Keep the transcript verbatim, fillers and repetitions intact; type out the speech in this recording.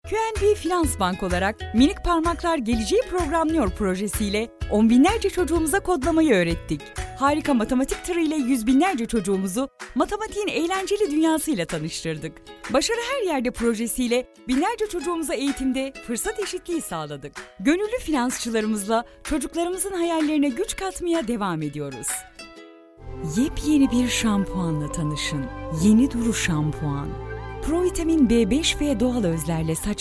Q N B Finans Bank olarak Minik Parmaklar Geleceği Programlıyor projesiyle on binlerce çocuğumuza kodlamayı öğrettik. Harika matematik tırıyla yüz binlerce çocuğumuzu matematiğin eğlenceli dünyasıyla tanıştırdık. Başarı her yerde projesiyle binlerce çocuğumuza eğitimde fırsat eşitliği sağladık. Gönüllü finansçılarımızla çocuklarımızın hayallerine güç katmaya devam ediyoruz. Yepyeni bir şampuanla tanışın. Yeni Duru Şampuan. Provitamin B beş ve doğal özlerle saç